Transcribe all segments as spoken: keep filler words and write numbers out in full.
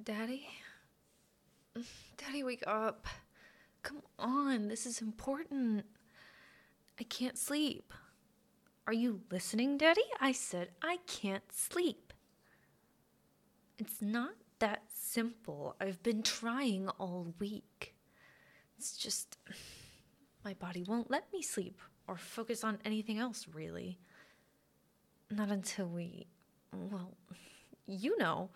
Daddy? Daddy, wake up. Come on, this is important. I can't sleep. Are you listening, Daddy? I said I can't sleep. It's not that simple. I've been trying all week. It's just my body won't let me sleep or focus on anything else, really. Not until we, well, you know.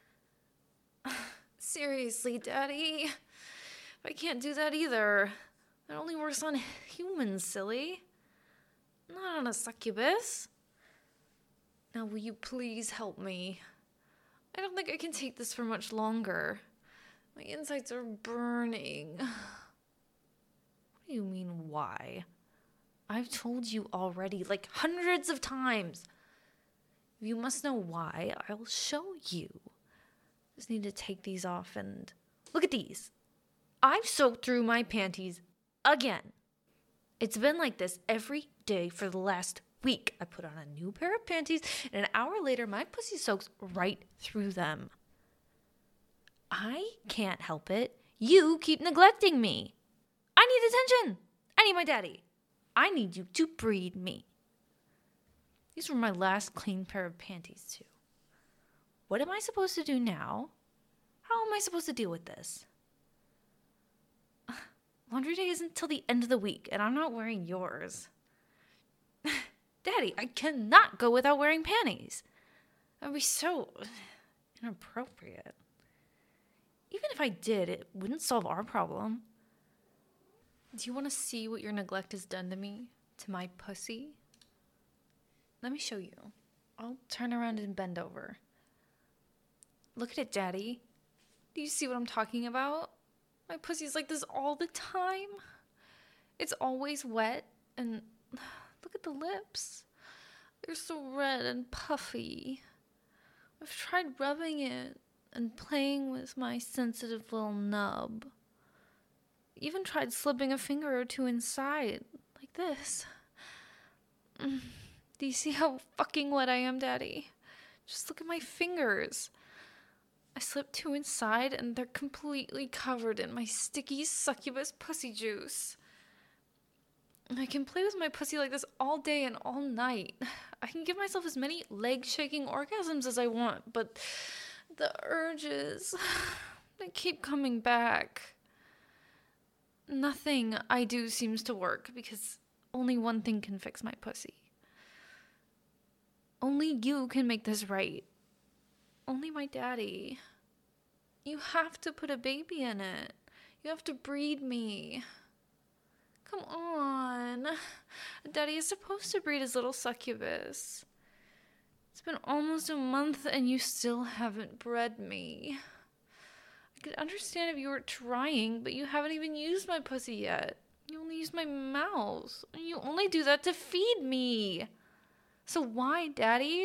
Seriously, Daddy. I can't do that either. That only works on humans, silly. Not on a succubus. Now, will you please help me? I don't think I can take this for much longer. My insides are burning. What do you mean, why? I've told you already, like hundreds of times. If you must know why, I'll show you. Just need to take these off and... Look at these. I've soaked through my panties again. It's been like this every day for the last week. I put on a new pair of panties, and an hour later, my pussy soaks right through them. I can't help it. You keep neglecting me. I need attention. I need my daddy. I need you to breed me. These were my last clean pair of panties, too. What am I supposed to do now? How am I supposed to deal with this? Laundry day isn't till the end of the week, and I'm not wearing yours. Daddy, I cannot go without wearing panties. That would be so inappropriate. Even if I did, it wouldn't solve our problem. Do you want to see what your neglect has done to me? To my pussy? Let me show you. I'll turn around and bend over. Look at it, Daddy. Do you see what I'm talking about? My pussy's like this all the time. It's always wet, and look at the lips. They're so red and puffy. I've tried rubbing it and playing with my sensitive little nub. Even tried slipping a finger or two inside, like this. Do you see how fucking wet I am, Daddy? Just look at my fingers. I slipped two inside, and they're completely covered in my sticky succubus pussy juice. I can play with my pussy like this all day and all night. I can give myself as many leg-shaking orgasms as I want, but the urges, they keep coming back. Nothing I do seems to work, because only one thing can fix my pussy. Only you can make this right. Only my daddy. You have to put a baby in it. You have to breed me. Come on. Daddy is supposed to breed his little succubus. It's been almost a month and you still haven't bred me. I could understand if you were trying, but you haven't even used my pussy yet. You only use my mouth. And you only do that to feed me. So why, Daddy?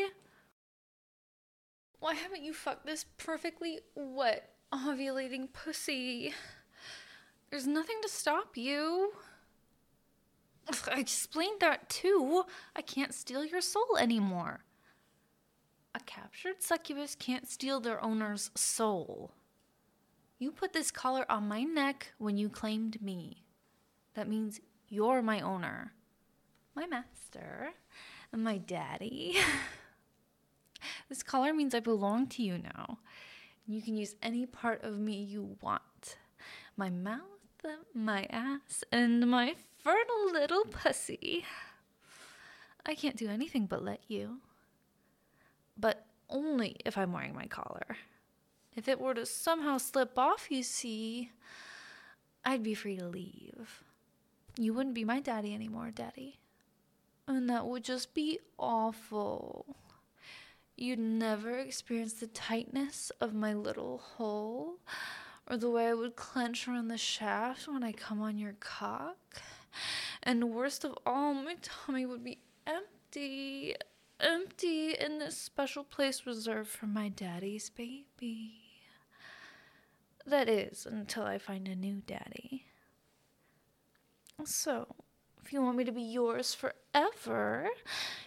Why haven't you fucked this perfectly wet, ovulating pussy? There's nothing to stop you. Ugh, I explained that too. I can't steal your soul anymore. A captured succubus can't steal their owner's soul. You put this collar on my neck when you claimed me. That means you're my owner, my master, and my daddy. This collar means I belong to you now. You can use any part of me you want. My mouth, my ass, and my fertile little pussy. I can't do anything but let you. But only if I'm wearing my collar. If it were to somehow slip off, you see, I'd be free to leave. You wouldn't be my daddy anymore, Daddy. And that would just be awful. You'd never experience the tightness of my little hole, or the way I would clench around the shaft when I come on your cock. And worst of all, my tummy would be empty, empty in this special place reserved for my daddy's baby. That is, until I find a new daddy. So, if you want me to be yours forever,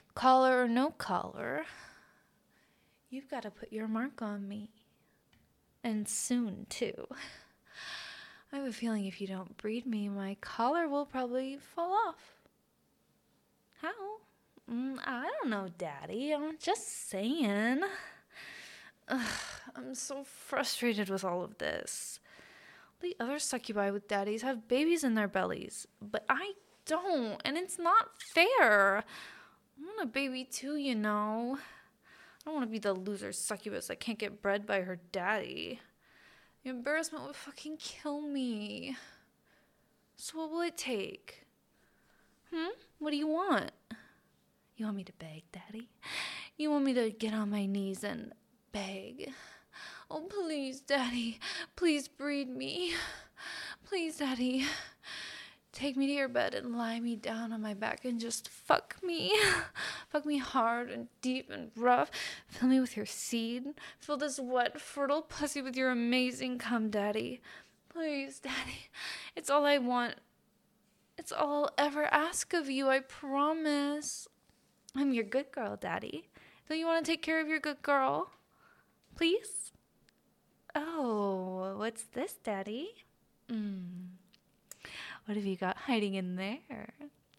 collar or no collar, you've got to put your mark on me. And soon, too. I have a feeling if you don't breed me, my collar will probably fall off. How? Mm, I don't know, Daddy. I'm just saying. Ugh, I'm so frustrated with all of this. The other succubi with daddies have babies in their bellies, but I don't, and it's not fair. I want a baby too, you know. I don't want to be the loser succubus that can't get bred by her daddy. The embarrassment would fucking kill me. So what will it take? Hmm? What do you want? You want me to beg, Daddy? You want me to get on my knees and beg? Oh, please, Daddy. Please breed me. Please, Daddy. Take me to your bed and lie me down on my back and just fuck me. Fuck me hard and deep and rough. Fill me with your seed. Fill this wet, fertile pussy with your amazing cum, Daddy. Please, Daddy. It's all I want. It's all I'll ever ask of you, I promise. I'm your good girl, Daddy. Don't you want to take care of your good girl? Please? Oh, what's this, Daddy? Hmm. What have you got hiding in there?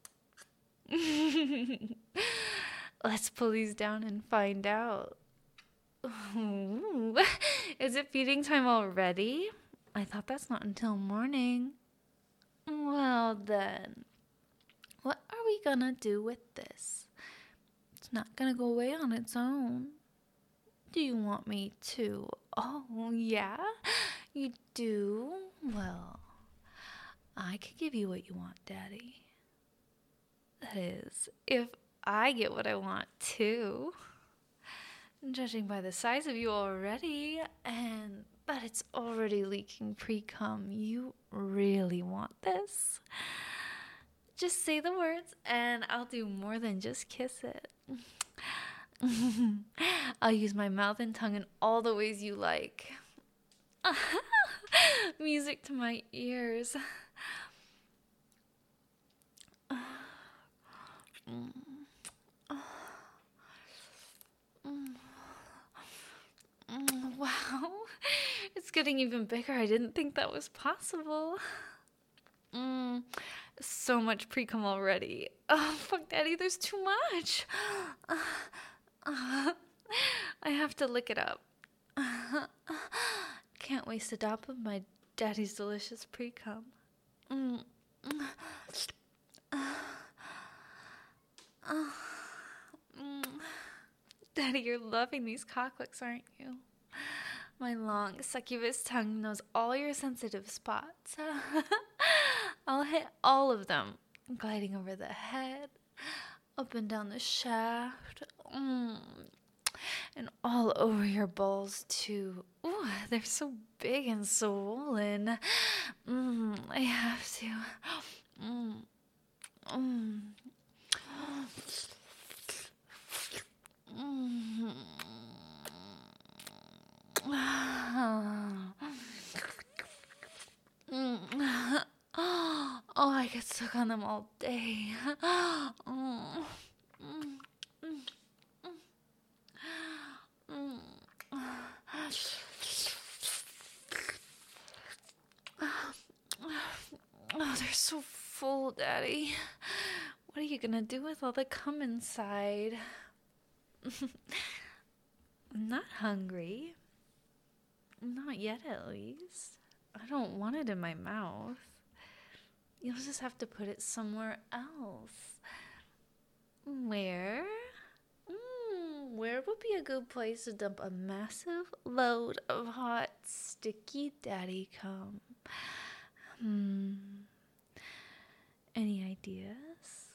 Let's pull these down and find out. Ooh. Is it feeding time already? I thought that's not until morning. Well then, what are we gonna do with this? It's not gonna go away on its own. Do you want me to? Oh, yeah? You do? Well, I could give you what you want, Daddy. That is, if I get what I want, too. Judging by the size of you already, and that it's already leaking pre-cum, you really want this? Just say the words, and I'll do more than just kiss it. I'll use my mouth and tongue in all the ways you like. Music to my ears. Wow, it's getting even bigger. I didn't think that was possible. Mm, so much pre-cum already. Oh, fuck, Daddy, there's too much. Uh, uh, I have to lick it up. Uh, can't waste a drop of my daddy's delicious pre-cum. Mm. Uh, uh, mm. Daddy, you're loving these cocklicks, aren't you? My long succubus tongue knows all your sensitive spots. I'll hit all of them, gliding over the head, up and down the shaft, mm, and all over your balls, too. Ooh, they're so big and swollen. Mm, I have to. Mm, mm. Mm. Oh, I could suck on them all day. Oh, they're so full, Daddy. What are you gonna do with all the cum inside? I'm not hungry. Not yet, at least. I don't want it in my mouth. You'll just have to put it somewhere else. Where? Mm, where would be a good place to dump a massive load of hot, sticky daddy cum? Hmm. Any ideas?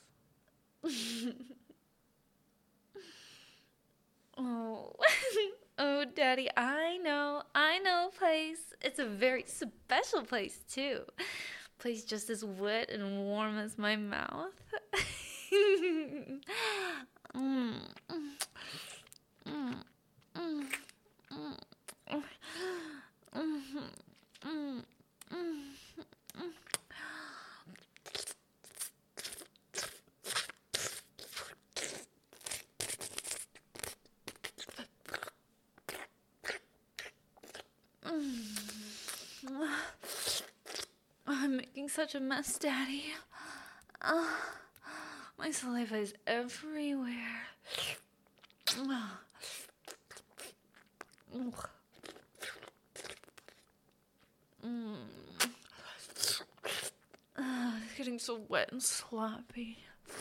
Oh. Oh, Daddy, I know, I know a place. It's a very special place, too. Place just as wet and warm as my mouth. mm. Mm. Mm. Mm. Mm. Mm. Mm. Mm. I'm making such a mess, Daddy. Uh, my saliva is everywhere. Mm. Uh, it's getting so wet and sloppy.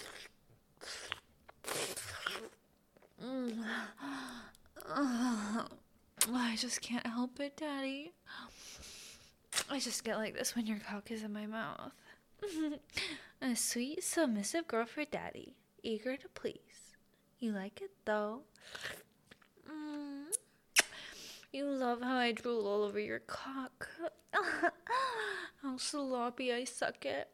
Mm. Uh, I just can't help it, Daddy. I just get like this when your cock is in my mouth. A sweet, submissive girl for Daddy, eager to please. You like it, though? Mm. You love how I drool all over your cock. How sloppy I suck it.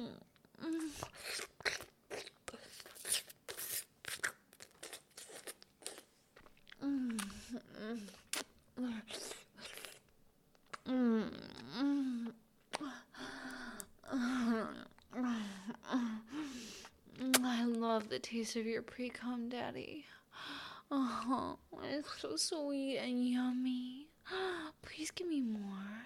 I love the taste of your pre-cum, Daddy. Oh, it's so sweet and yummy. Please give me more.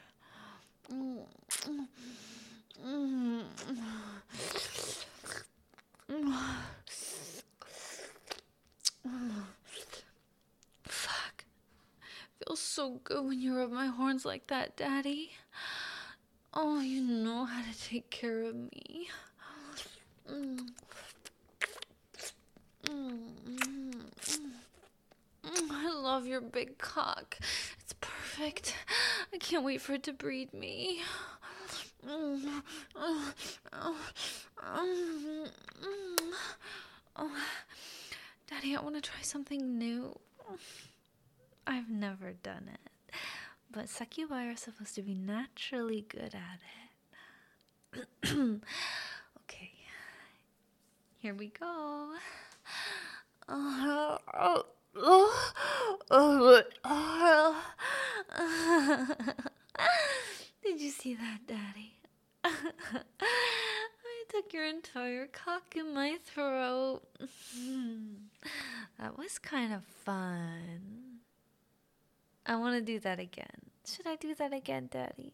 Fuck. Feels so good when you rub my horns like that, Daddy. Oh, you know how to take care of me. Mm. Mm, mm, mm. I love your big cock. It's perfect. I can't wait for it to breed me. Mm, oh, oh, oh, mm. Oh. Daddy, I want to try something new. I've never done it, but succubi are supposed to be naturally good at it. Okay, here we go. Uh, oh, oh, oh, oh. Did you see that, Daddy? I took your entire cock in my throat. That was kind of fun. I want to do that again. Should I do that again, Daddy?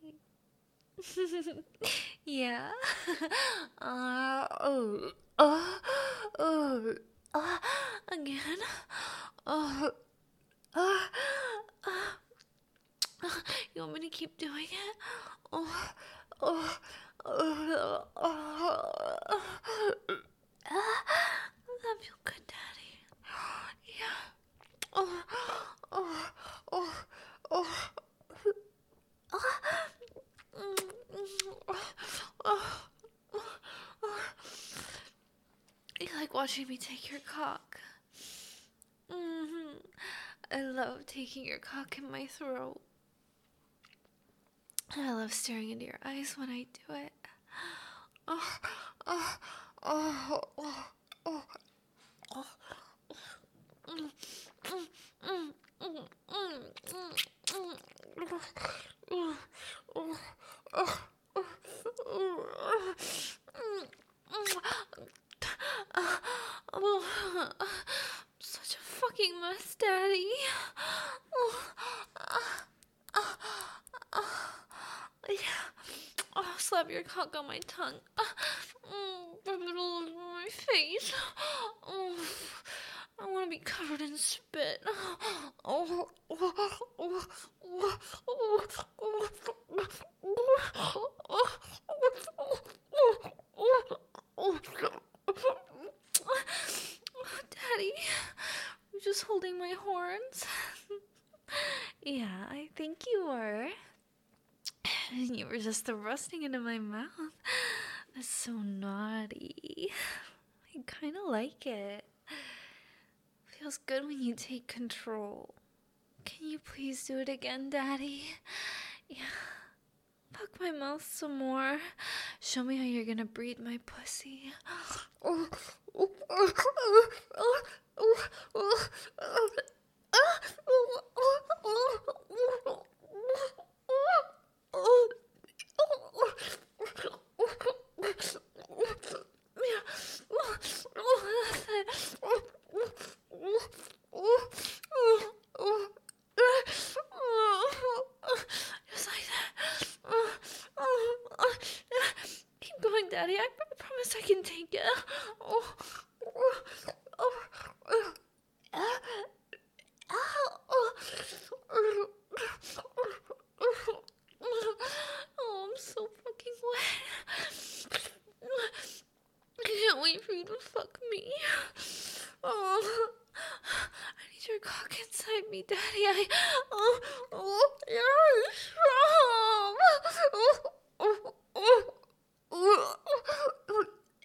Yeah. uh, oh, oh, oh, uh, again. Oh, uh, uh, uh, you want me to keep doing it? Oh, oh, oh, oh, oh. That feels good, Daddy. Yeah. Oh, oh, oh, oh. You like watching me take your cock? Mm-hmm. I love taking your cock in my throat. I love staring into your eyes when I do it. Oh, oh, oh, oh, oh, oh. Mm, mm, mm, mm, mm, mm, mm. Oh, oh, oh, oh, oh, such a fucking mess, Daddy. Oh, yeah. Oh, slap your cock on my tongue. Mm, the middle of my face. Oh, I want to be covered in spit. Oh, oh, oh, oh, oh, oh, Daddy, you're just holding my horns. Yeah, I think you were. You were just thrusting into my mouth. That's so naughty. I kind of like it. Feels good when you take control. Can you please do it again, Daddy? Yeah. Fuck my mouth some more. Show me how you're gonna breed my pussy. Oh, oh, oh, oh, oh, oh, oh, oh. I, I promise I can take it. Oh, oh, oh, oh, oh, I'm so fucking wet. I can't wait for you to fuck me. Oh, I need your cock inside me, Daddy. I, oh, oh, you're strong. Oh, oh, oh, oh, oh.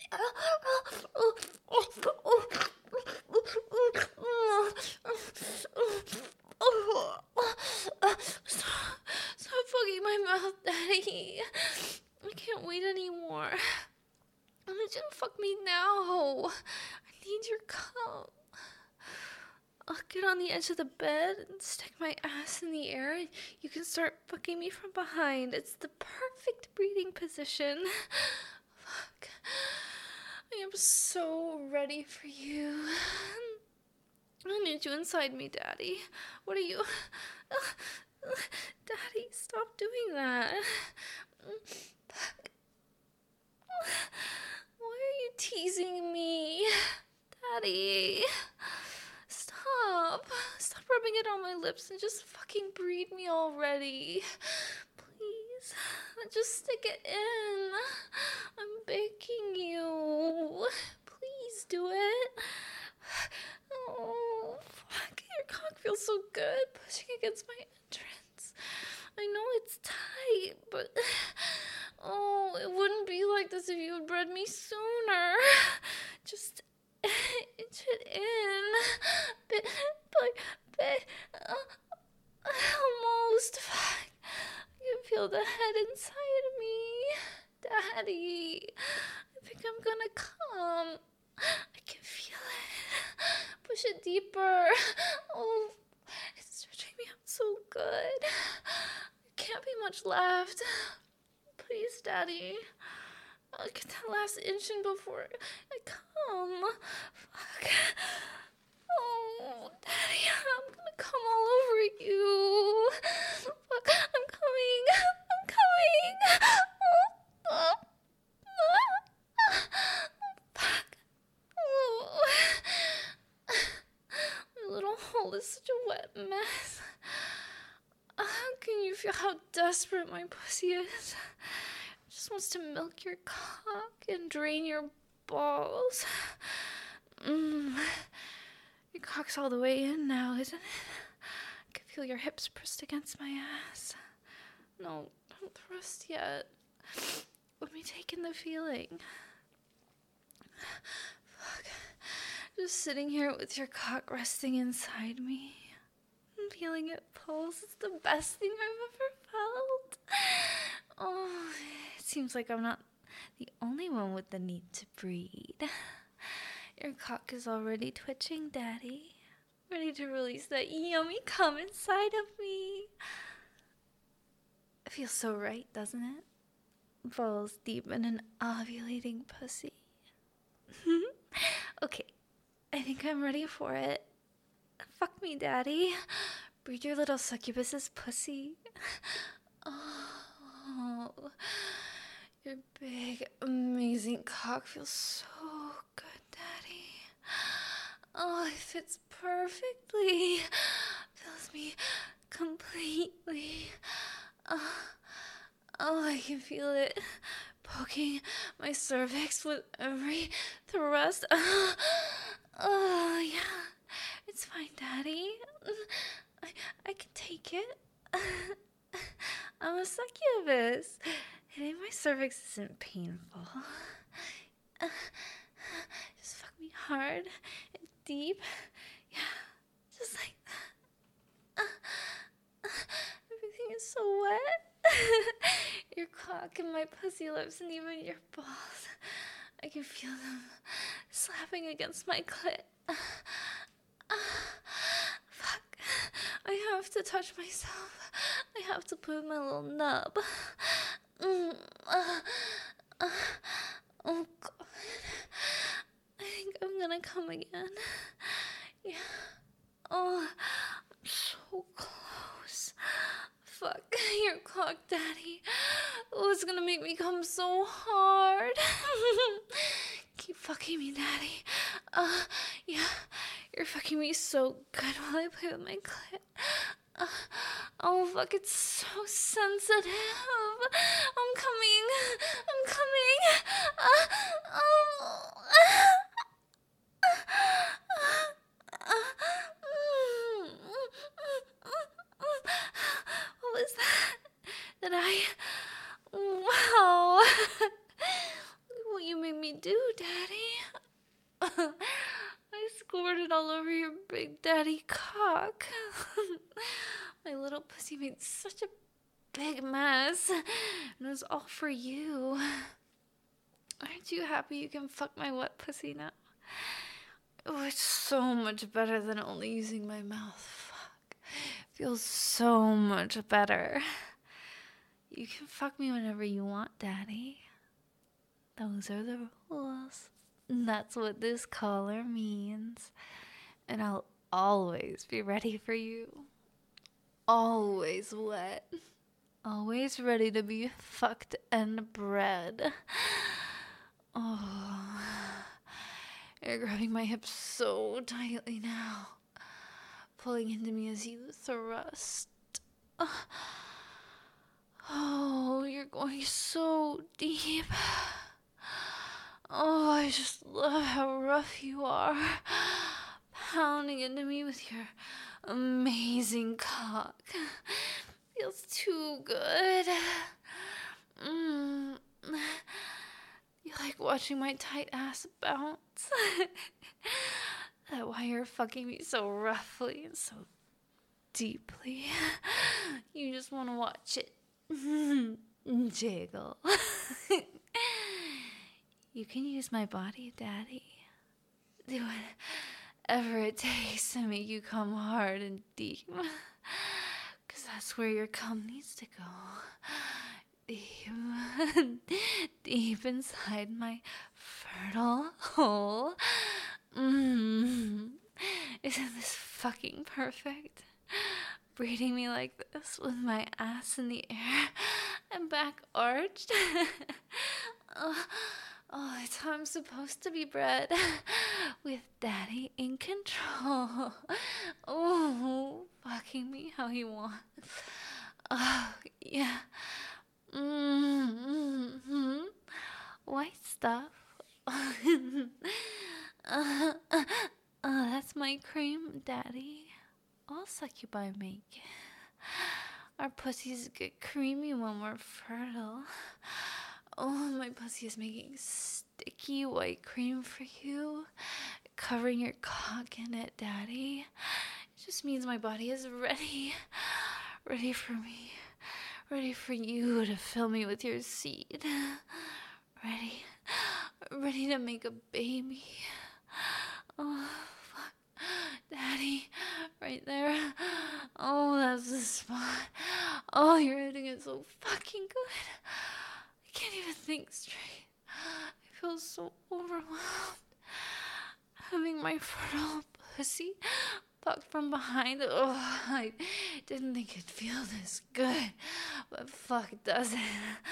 Stop, stop fucking my mouth, Daddy. I can't wait anymore. I need you to fuck me now. I need your cum. I'll get on the edge of the bed and stick my ass in the air, and you can start fucking me from behind. It's the perfect breathing position. Fuck. I am so ready for you. I need you inside me, Daddy. What are you... Daddy, stop doing that. Fuck. Why are you teasing me? Daddy. Stop. Stop rubbing it on my lips and just fucking breed me already. Please. Just stick it in. I'm begging you. Please do it. Oh, fuck. Your cock feels so good pushing against my entrance. I know it's tight, but... Oh, it wouldn't be like this if you had bred me sooner. Just inch it in. Bit by bit. Uh, almost. Fuck. I can feel the head inside of me. Daddy. I think I'm gonna come. I can feel it. Push it deeper. Oh, it's stretching me out so good. There can't be much left. Please, Daddy. I'll get that last inch in before I come. Fuck. Oh, Daddy, I'm gonna come all over you. Fuck, I'm coming. I'm coming. Oh, oh, oh. Fuck. Oh. My little hole is such a wet mess. How can you feel how desperate my pussy is? It just wants to milk your cock and drain your balls. Mm. Your cock's all the way in now, isn't it? I can feel your hips pressed against my ass. No, don't thrust yet. Let me take in the feeling. Fuck. Just sitting here with your cock resting inside me. Feeling it pulse. It's the best thing I've ever felt. Oh, it seems like I'm not the only one with the need to breed. Your cock is already twitching, Daddy. Ready to release that yummy cum inside of me. It feels so right, doesn't it? Balls deep in an ovulating pussy. Okay, I think I'm ready for it. Fuck me, Daddy. Breed your little succubus's pussy. Oh, your big, amazing cock feels so good, Daddy. Oh, it fits perfectly. Fills me completely. Oh, oh, I can feel it poking my cervix with every thrust. Oh, oh yeah. It's fine, Daddy. I, I can take it. I'm a succubus. Hitting my cervix isn't painful. Just fuck me hard and deep. Yeah, just like that. Everything is so wet. Your cock and my pussy lips and even your balls. I can feel them slapping against my clit. Fuck. I have to touch myself. I have to put my little nub. Mm, uh, uh, oh, God. I think I'm gonna come again. Yeah. Oh, I'm so close. Fuck. Your your cock, Daddy. Oh, it's gonna make me come so hard. Keep fucking me, Daddy. Uh, yeah, you're fucking me so good while I play with my clit. Uh, oh, fuck, it's so sensitive. I'm coming. I'm coming. Uh, oh. What was that? Did I? Wow. What you made me do, Daddy? I squirted all over your big daddy cock. My little pussy made such a big mess. And it was all for you. Aren't you happy you can fuck my wet pussy now? Oh, it's so much better than only using my mouth. Fuck. Feels so much better. You can fuck me whenever you want, Daddy. Those are the rules. That's what this collar means. And I'll always be ready for you. Always wet. Always ready to be fucked and bred. Oh, you're grabbing my hips so tightly now. Pulling into me as you thrust. Oh, you're going so deep. Oh, I just love how rough you are. Pounding into me with your amazing cock. Feels too good. Mm. You like watching my tight ass bounce? That's why you're fucking me so roughly and so deeply. You just want to watch it jiggle. You can use my body, Daddy. Do whatever it takes to make you come hard and deep. Because that's where your cum needs to go. Deep, deep inside my fertile hole. Mm. Isn't this fucking perfect? Breeding me like this with my ass in the air and back arched. oh, oh, it's how I'm supposed to be bred. With Daddy in control. Oh, fucking me how he wants. Oh, yeah. Mm-hmm. White stuff. uh, uh, uh, that's my cream, Daddy. I'll suck you by make. Our pussies get creamy when we're fertile. Oh, my pussy is making sticky white cream for you, covering your cock in it, Daddy. It just means my body is ready, ready for me. Ready for you to fill me with your seed. Ready. Ready to make a baby. Oh, fuck. Daddy. Right there. Oh, that's the spot. Oh, you're hitting it so fucking good. I can't even think straight. I feel so overwhelmed. Having my fertile pussy fucked from behind. Oh, I didn't think it'd feel this good, but fuck, does it?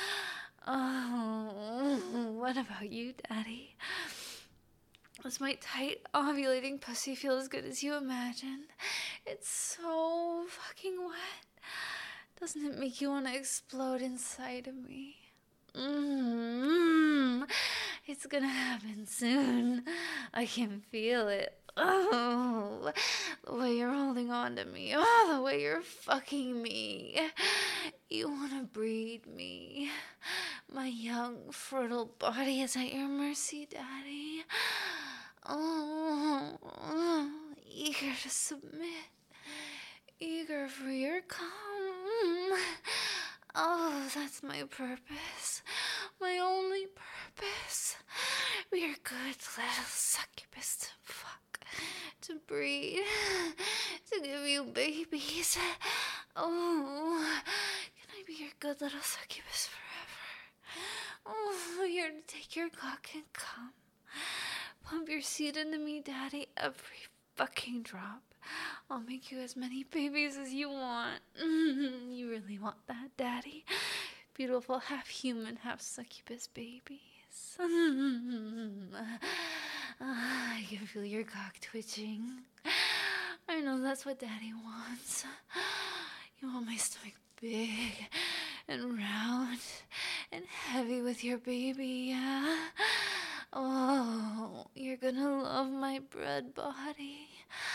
Oh, what about you, Daddy? Does my tight ovulating pussy feel as good as you imagined? It's so fucking wet. Doesn't it make you want to explode inside of me? Mm-hmm. It's gonna happen soon. I can feel it. Oh, the way you're holding on to me. Oh, the way you're fucking me. You want to breed me. My young, fertile body is at your mercy, Daddy. Oh, eager to submit. Eager for your cum. Oh, that's my purpose. My only purpose. We are good little succubus to fuck. To breed, to give you babies. Oh, can I be your good little succubus forever? Oh, here to take your cock and come. Pump your seed into me, Daddy, every fucking drop. I'll make you as many babies as you want. You really want that, Daddy. Beautiful half human, half succubus babies. I can feel your cock twitching. I know that's what Daddy wants. You want my stomach big and round and heavy with your baby, yeah? Oh, you're gonna love my bread body.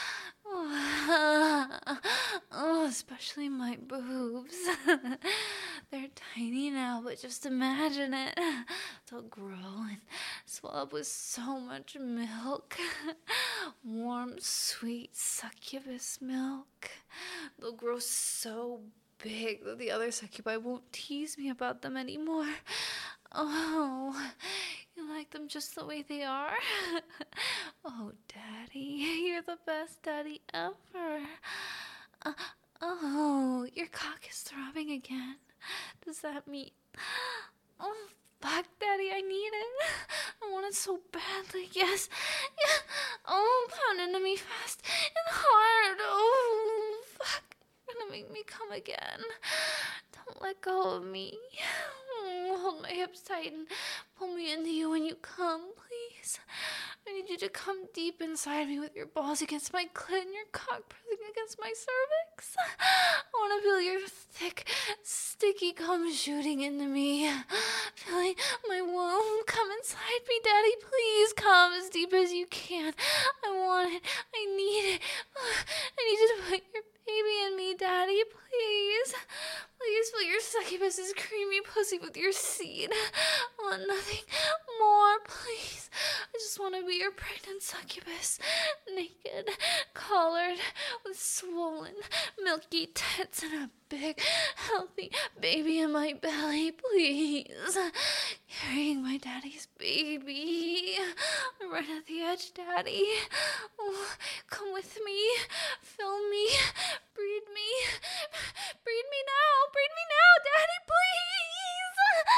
Oh, especially my boobs. They're tiny now, but just imagine it. They'll grow and swell up with so much milk. Warm, sweet succubus milk. They'll grow so big that the other succubi won't tease me about them anymore. Oh, you like them just the way they are? Oh, Daddy, you're the best daddy ever. Uh, oh, your cock is throbbing again. Does that mean... Oh, fuck, Daddy, I need it. I want it so badly. Yes. Yeah. Oh, pound into me fast and hard. Oh, fuck. You're gonna make me come again. Don't let go of me. Hold my hips tight and pull me into you when you come, please. I need you to come deep inside me with your balls against my clit and your cock pressing against my cervix. I want to feel your thick, sticky cum shooting into me. Feeling my womb come inside me, Daddy. Please come as deep as you can. I want it. I need it. I need you to put your baby in me, Daddy. Please. Please fill your succubus's creamy pussy with your seed. I want nothing more, please. I just want to be your pregnant succubus. Naked, collared, with swollen, milky tits and a big, healthy baby in my belly, please. Carrying my daddy's baby. I'm right at the edge, Daddy. Oh, come with me. Fill me. Breed me. Breed me now. Breed me now, Daddy, please.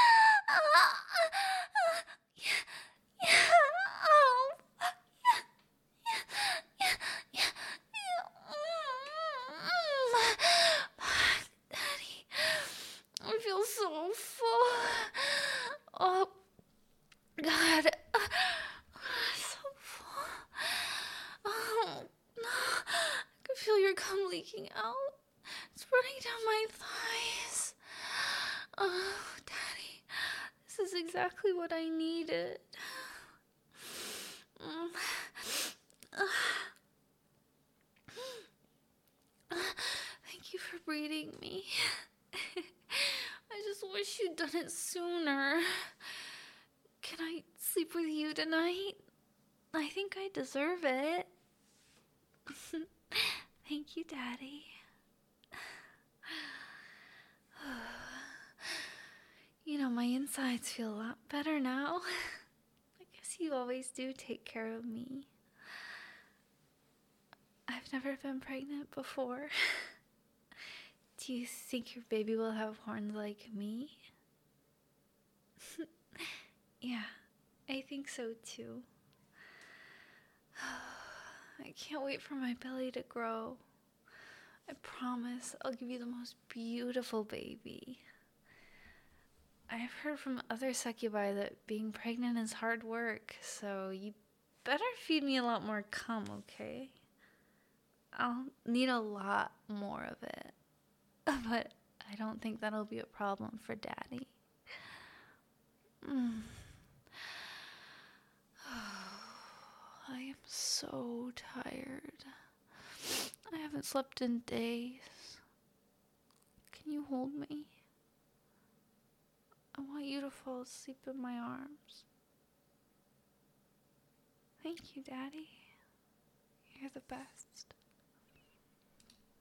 Yeah. Yeah. Oh. Yeah. Yeah. Yeah. Yeah. Daddy, I feel so full. Oh, God. So full. Oh, no. I can feel your cum leaking out. It's running down my thighs. Oh, Daddy, this is exactly what I needed. Mm. Thank you for breeding me. I just wish you'd done it sooner. Can I sleep with you tonight? I think I deserve it. Thank you, Daddy. You know, my insides feel a lot better now. I guess you always do take care of me. I've never been pregnant before. Do you think your baby will have horns like me? Yeah, I think so too. I can't wait for my belly to grow. I promise I'll give you the most beautiful baby. I've heard from other succubi that being pregnant is hard work, so you better feed me a lot more cum, okay? I'll need a lot more of it, but I don't think that'll be a problem for Daddy. Mm. I am so tired. I haven't slept in days. Can you hold me? I want you to fall asleep in my arms. Thank you, Daddy. You're the best.